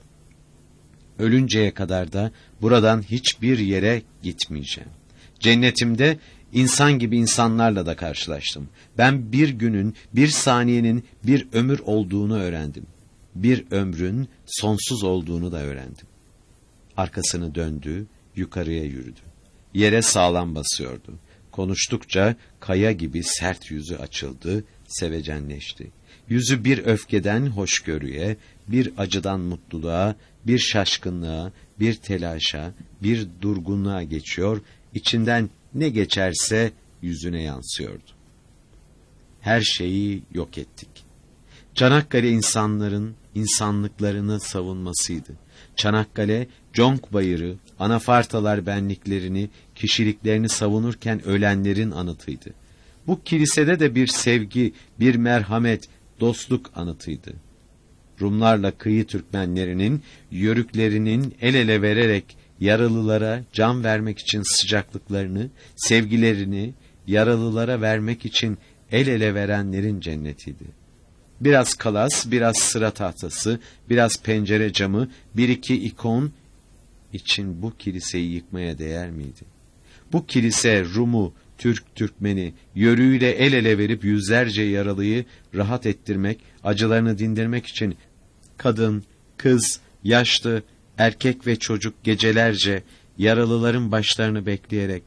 Ölünceye kadar da buradan hiçbir yere gitmeyeceğim. Cennetimde İnsan gibi insanlarla da karşılaştım. Ben bir günün, bir saniyenin bir ömür olduğunu öğrendim. Bir ömrün sonsuz olduğunu da öğrendim. Arkasını döndü, yukarıya yürüdü. Yere sağlam basıyordu. Konuştukça kaya gibi sert yüzü açıldı, sevecenleşti. Yüzü bir öfkeden hoşgörüye, bir acıdan mutluluğa, bir şaşkınlığa, bir telaşa, bir durgunluğa geçiyor, içinden ne geçerse yüzüne yansıyordu. Her şeyi yok ettik. Çanakkale insanların insanlıklarını savunmasıydı. Çanakkale, Conk Bayırı, Anafartalar benliklerini, kişiliklerini savunurken ölenlerin anıtıydı. Bu kilisede de bir sevgi, bir merhamet, dostluk anıtıydı. Rumlarla kıyı Türkmenlerinin, yörüklerinin el ele vererek yaralılara can vermek için sıcaklıklarını, sevgilerini yaralılara vermek için el ele verenlerin cennetiydi. Biraz kalas, biraz sıra tahtası, biraz pencere camı, bir iki ikon için bu kiliseyi yıkmaya değer miydi? Bu kilise Rum'u, Türk, Türkmeni, yörüğüyle el ele verip yüzlerce yaralıyı rahat ettirmek, acılarını dindirmek için kadın, kız, yaşlı, erkek ve çocuk gecelerce yaralıların başlarını bekleyerek,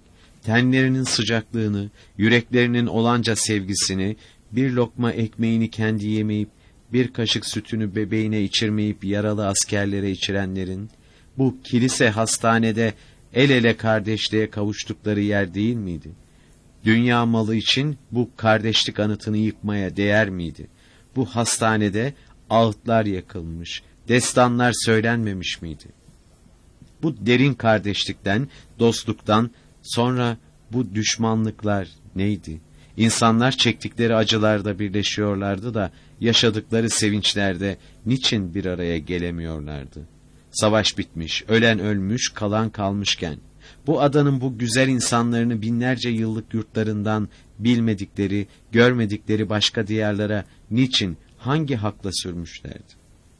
tenlerinin sıcaklığını, yüreklerinin olanca sevgisini, bir lokma ekmeğini kendi yemeyip, bir kaşık sütünü bebeğine içirmeyip yaralı askerlere içirenlerin, bu kilise hastanede el ele kardeşliğe kavuştukları yer değil miydi? Dünya malı için bu kardeşlik anıtını yıkmaya değer miydi? Bu hastanede ağıtlar yakılmış, destanlar söylenmemiş miydi? Bu derin kardeşlikten, dostluktan sonra bu düşmanlıklar neydi? İnsanlar çektikleri acılarda birleşiyorlardı da, yaşadıkları sevinçlerde niçin bir araya gelemiyorlardı? Savaş bitmiş, ölen ölmüş, kalan kalmışken, bu adanın bu güzel insanlarını binlerce yıllık yurtlarından bilmedikleri, görmedikleri başka diyarlara niçin, hangi hakla sürmüşlerdi?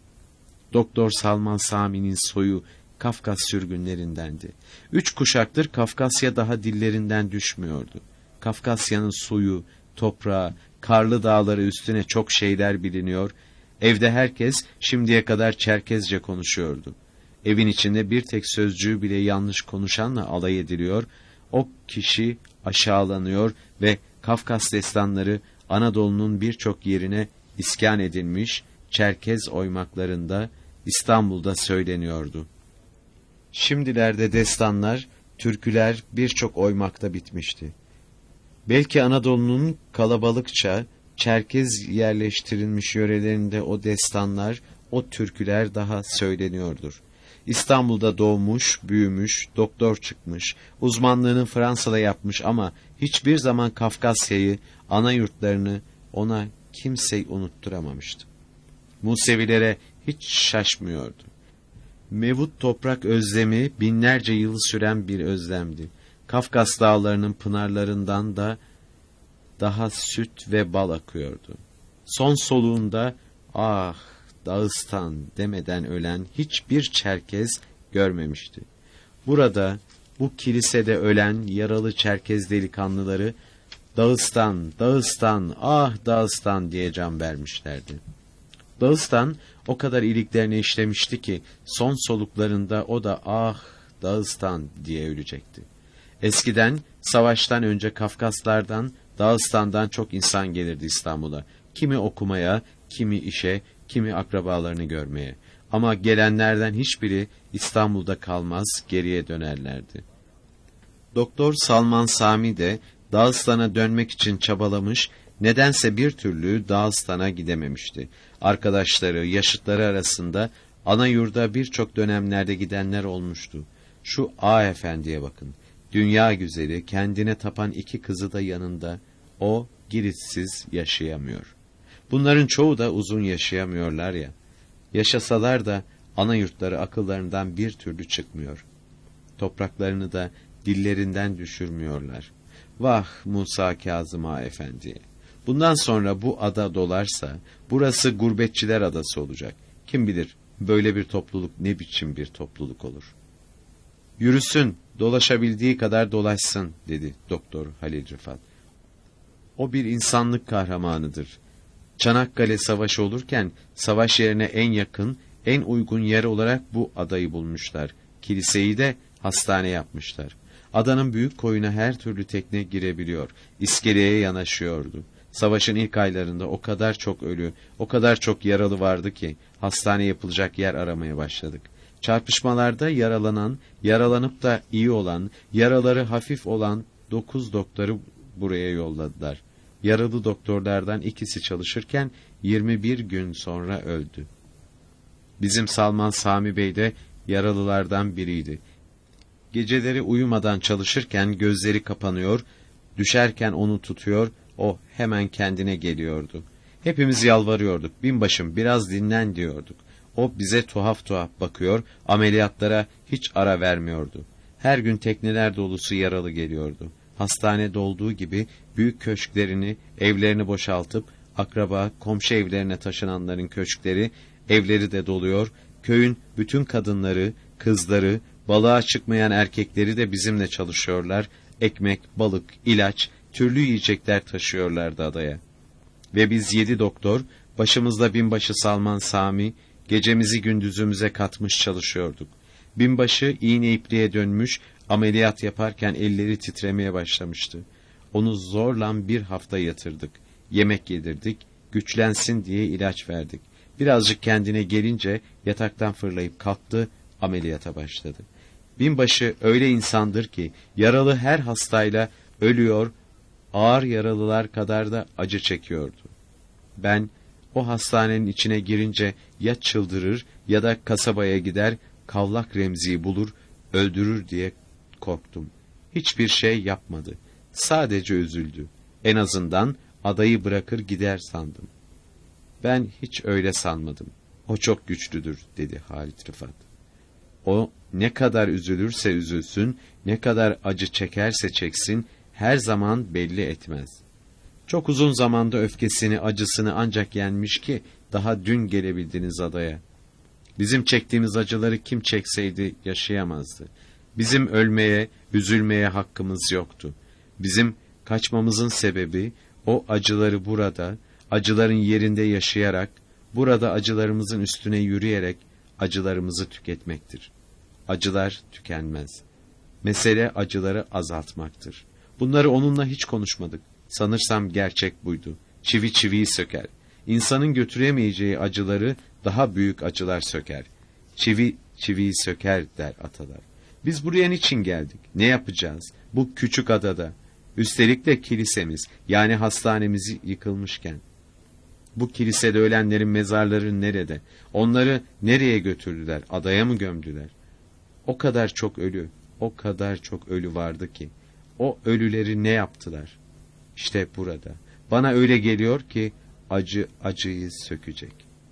Doktor Salman Sami'nin soyu Kafkas sürgünlerindendi. 3 kuşaktır Kafkasya daha dillerinden düşmüyordu. Kafkasya'nın suyu, toprağı, karlı dağları üstüne çok şeyler biliniyor, evde herkes şimdiye kadar Çerkezce konuşuyordu. Evin içinde bir tek sözcüğü bile yanlış konuşanla alay ediliyor, o kişi aşağılanıyor ve Kafkas destanları Anadolu'nun birçok yerine iskan edilmiş, Çerkez oymaklarında İstanbul'da söyleniyordu. Şimdilerde destanlar, türküler birçok oymakta bitmişti. Belki Anadolu'nun kalabalıkça Çerkez yerleştirilmiş yörelerinde o destanlar, o türküler daha söyleniyordur. İstanbul'da doğmuş, büyümüş, doktor çıkmış, uzmanlığını Fransa'da yapmış ama hiçbir zaman Kafkasya'yı, ana yurtlarını ona kimse unutturamamıştı. Musevilere hiç şaşmıyordu. Mevut toprak özlemi binlerce yıl süren bir özlemdi. Kafkas dağlarının pınarlarından da daha süt ve bal akıyordu. Son soluğunda ah Dağıstan demeden ölen hiçbir Çerkez görmemişti. Burada bu kilisede ölen yaralı Çerkez delikanlıları Dağıstan, Dağıstan, ah Dağıstan diye can vermişlerdi. Dağıstan o kadar iliklerine işlemişti ki son soluklarında o da ah Dağıstan diye ölecekti. Eskiden savaştan önce Kafkaslardan, Dağıstan'dan çok insan gelirdi İstanbul'a. Kimi okumaya, kimi işe, kimi akrabalarını görmeye. Ama gelenlerden hiçbiri İstanbul'da kalmaz, geriye dönerlerdi. Doktor Salman Sami de Dağıstan'a dönmek için çabalamış, nedense bir türlü Dağıstan'a gidememişti. Arkadaşları, yaşıtları arasında ana yurda birçok dönemlerde gidenler olmuştu. Şu A Efendi'ye bakın. Dünya güzeli, kendine tapan 2 kızı da yanında. O Girit'siz yaşayamıyor. Bunların çoğu da uzun yaşayamıyorlar ya. Yaşasalar da ana yurtları akıllarından bir türlü çıkmıyor. Topraklarını da dillerinden düşürmüyorlar. Vah Musa Kazım Ağa Efendi'ye. Bundan sonra bu ada dolarsa, burası gurbetçiler adası olacak. Kim bilir böyle bir topluluk ne biçim bir topluluk olur. Yürüsün, dolaşabildiği kadar dolaşsın, dedi Doktor Halil Rıfat. O bir insanlık kahramanıdır. Çanakkale Savaşı olurken, savaş yerine en yakın, en uygun yer olarak bu adayı bulmuşlar. Kiliseyi de hastane yapmışlar. Adanın büyük koyuna her türlü tekne girebiliyor. İskeleye yanaşıyordu. Savaşın ilk aylarında o kadar çok ölü, o kadar çok yaralı vardı ki, hastane yapılacak yer aramaya başladık. Çarpışmalarda yaralanan, yaralanıp da iyi olan, yaraları hafif olan 9 doktoru buraya yolladılar. Yaralı doktorlardan ikisi çalışırken 21 gün sonra öldü. Bizim Salman Sami Bey de yaralılardan biriydi. Geceleri uyumadan çalışırken gözleri kapanıyor, düşerken onu tutuyor, o hemen kendine geliyordu. Hepimiz yalvarıyorduk, binbaşım biraz dinlen diyorduk. O bize tuhaf tuhaf bakıyor, ameliyatlara hiç ara vermiyordu. Her gün tekneler dolusu yaralı geliyordu. Hastane dolduğu gibi büyük köşklerini, evlerini boşaltıp, akraba, komşu evlerine taşınanların köşkleri, evleri de doluyor, köyün bütün kadınları, kızları, balığa çıkmayan erkekleri de bizimle çalışıyorlar, ekmek, balık, ilaç, türlü yiyecekler taşıyorlardı adaya. Ve biz 7 doktor, başımızda binbaşı Salman Sami, gecemizi gündüzümüze katmış çalışıyorduk. Binbaşı iğne ipliğe dönmüş, Ameliyat yaparken elleri titremeye başlamıştı. Onu zorla bir hafta yatırdık. Yemek yedirdik, güçlensin diye ilaç verdik. Birazcık kendine gelince yataktan fırlayıp kalktı, ameliyata başladı. Binbaşı öyle insandır ki yaralı her hastayla ölüyor, ağır yaralılar kadar da acı çekiyordu. Ben o hastanenin içine girince ya çıldırır ya da kasabaya gider, Kavlak Remzi'yi bulur, öldürür diye korktum. Hiçbir şey yapmadı. Sadece üzüldü. En azından adayı bırakır gider sandım. Ben hiç öyle sanmadım. O çok güçlüdür, dedi Halit Rıfat. O ne kadar üzülürse üzülsün, ne kadar acı çekerse çeksin, her zaman belli etmez. Çok uzun zamanda öfkesini, acısını ancak yenmiş ki, daha dün gelebildiniz adaya. Bizim çektiğimiz acıları kim çekseydi yaşayamazdı. Bizim ölmeye, üzülmeye hakkımız yoktu. Bizim kaçmamızın sebebi, o acıları burada, acıların yerinde yaşayarak, burada acılarımızın üstüne yürüyerek, acılarımızı tüketmektir. Acılar tükenmez. Mesele acıları azaltmaktır. Bunları onunla hiç konuşmadık. Sanırsam gerçek buydu. Çivi çiviyi söker. İnsanın götüremeyeceği acıları daha büyük acılar söker. Çivi çiviyi söker der atalar. Biz buraya niçin geldik? Ne yapacağız? Bu küçük adada. Üstelik de kilisemiz, yani hastanemiz yıkılmışken. Bu kilisede ölenlerin mezarları nerede? Onları nereye götürdüler? Adaya mı gömdüler? O kadar çok ölü, o kadar çok ölü vardı ki. O ölüleri ne yaptılar? İşte burada. Bana öyle geliyor ki acı acıyı sökecek.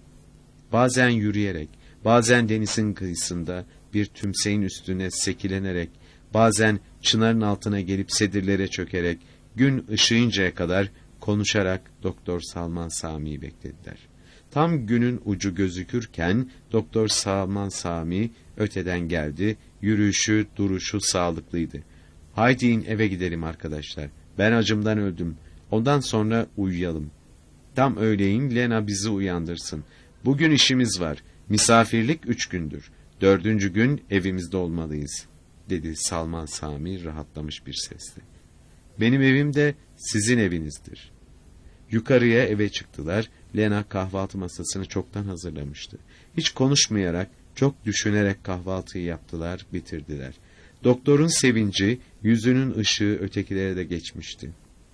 Bazen yürüyerek, bazen denizin kıyısında bir tümseyin üstüne sekilenerek, bazen çınarın altına gelip sedirlere çökerek, gün ışıyıncaya kadar konuşarak Doktor Salman Sami'yi beklediler. Tam günün ucu gözükürken Doktor Salman Sami öteden geldi, yürüyüşü, duruşu sağlıklıydı. Haydi in eve gidelim arkadaşlar. Ben acımdan öldüm. Ondan sonra uyuyalım. Tam öğleyin Lena bizi uyandırsın. Bugün işimiz var. Misafirlik 3 gündür. 4. gün evimizde olmalıyız, dedi Salman Sami rahatlamış bir sesle. Benim evim de sizin evinizdir. Yukarıya eve çıktılar. Lena kahvaltı masasını çoktan hazırlamıştı. Hiç konuşmayarak, çok düşünerek kahvaltıyı yaptılar, bitirdiler. Doktorun sevinci, yüzünün ışığı ötekilere de geçmişti.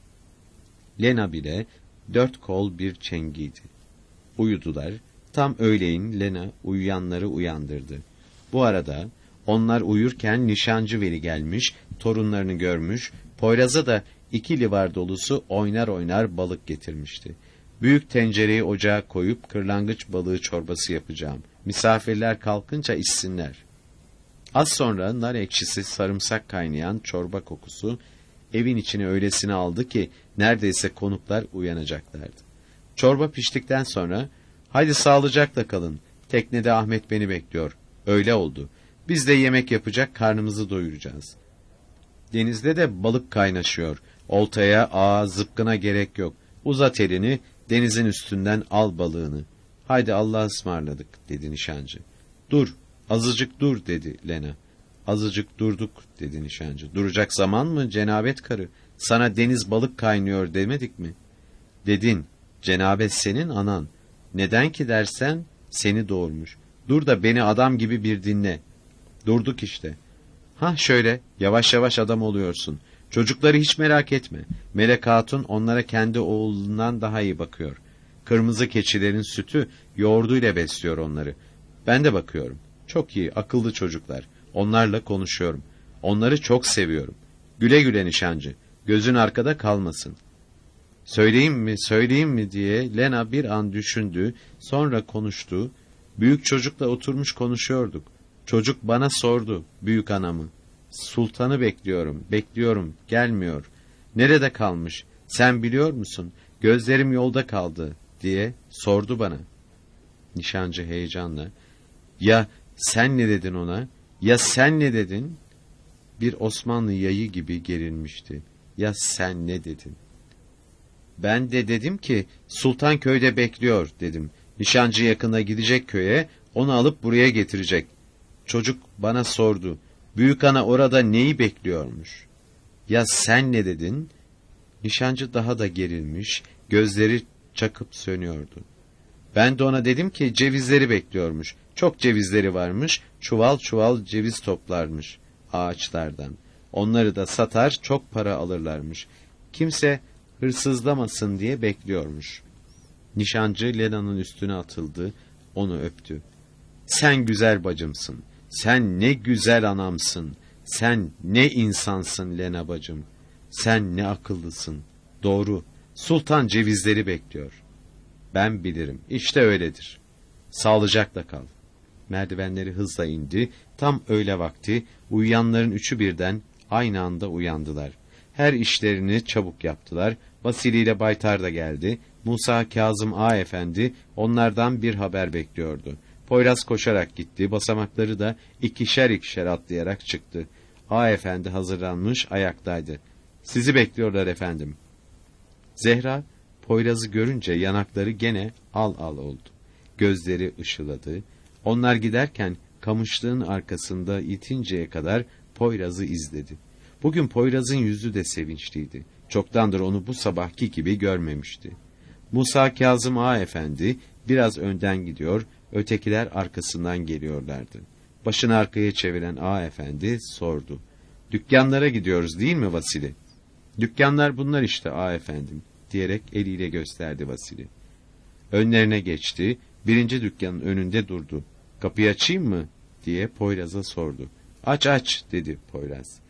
Lena bile 4 kol bir çengiydi. Uyudular. Tam öğleyin Lena uyuyanları uyandırdı. Bu arada onlar uyurken nişancı Veli gelmiş, torunlarını görmüş, Poyraz'a da 2 livar dolusu oynar oynar balık getirmişti. Büyük tencereyi ocağa koyup kırlangıç balığı çorbası yapacağım. Misafirler kalkınca içsinler. Az sonra nar ekşisi sarımsak kaynayan çorba kokusu evin içine öylesine aldı ki neredeyse konuklar uyanacaklardı. Çorba piştikten sonra haydi sağlıcakla kalın. Teknede Ahmet beni bekliyor. Öyle oldu. Biz de yemek yapacak, karnımızı doyuracağız. Denizde de balık kaynaşıyor. Oltaya, ağa, zıpkına gerek yok. Uzat elini, denizin üstünden al balığını. Haydi Allah'a ısmarladık, dedi nişancı. Dur, azıcık dur, dedi Lena. Azıcık durduk, dedi nişancı. Duracak zaman mı cenabet karı? Sana deniz balık kaynıyor demedik mi? Dedin, cenabet senin anan. Neden ki dersen, seni doğurmuş. Dur da beni adam gibi bir dinle. Durduk işte. Hah şöyle, yavaş yavaş adam oluyorsun. Çocukları hiç merak etme. Melek Hatun onlara kendi oğlundan daha iyi bakıyor. Kırmızı keçilerin sütü, yoğurduyla besliyor onları. Ben de bakıyorum. Çok iyi, akıllı çocuklar. Onlarla konuşuyorum. Onları çok seviyorum. Güle güle nişancı. Gözün arkada kalmasın. Söyleyeyim mi diye Lena bir an düşündü, sonra konuştu. Büyük çocukla oturmuş konuşuyorduk. Çocuk bana sordu, büyük anamı. Sultanı bekliyorum, gelmiyor. Nerede kalmış, sen biliyor musun? Gözlerim yolda kaldı, diye sordu bana. Nişancı heyecanla, ya sen ne dedin ona, ya sen ne dedin? Bir Osmanlı yayı gibi gerilmişti. Ya sen ne dedin? Ben de dedim ki, Sultan köyde bekliyor, dedim. Nişancı yakında gidecek köye, onu alıp buraya getirecek. Çocuk bana sordu, Büyük ana orada neyi bekliyormuş? Ya sen ne dedin? Nişancı daha da gerilmiş, gözleri çakıp sönüyordu. Ben de ona dedim ki cevizleri bekliyormuş. Çok cevizleri varmış, çuval çuval ceviz toplarmış ağaçlardan. Onları da satar, çok para alırlarmış. Kimse hırsızlamasın diye bekliyormuş. Nişancı Lena'nın üstüne atıldı, onu öptü. Sen güzel bacımsın, sen ne güzel anamsın, sen ne insansın Lena bacım. Sen ne akıllısın, doğru, sultan cevizleri bekliyor. Ben bilirim, işte öyledir. Sağlıcakla kal. Merdivenleri hızla indi, tam öğle vakti, uyuyanların üçü birden aynı anda uyandılar. Her işlerini çabuk yaptılar, Vasili ile Baytar da geldi, Musa Kazım Ağa Efendi onlardan bir haber bekliyordu. Poyraz koşarak gitti, basamakları da ikişer ikişer atlayarak çıktı. Ağa Efendi hazırlanmış ayaktaydı. Sizi bekliyorlar efendim. Zehra, Poyraz'ı görünce yanakları gene al al oldu. Gözleri ışıladı. Onlar giderken kamışlığın arkasında itinceye kadar Poyraz'ı izledi. Bugün Poyraz'ın yüzü de sevinçliydi. Çoktandır onu bu sabahki gibi görmemişti. Musa Kazım Ağa Efendi biraz önden gidiyor, ötekiler arkasından geliyorlardı. Başını arkaya çeviren Ağa Efendi sordu. Dükkanlara gidiyoruz değil mi Vasili? Dükkanlar bunlar işte Ağa Efendim, diyerek eliyle gösterdi Vasili. Önlerine geçti, birinci dükkanın önünde durdu. Kapıyı açayım mı? Diye Poyraz'a sordu. Aç aç, dedi Poyraz.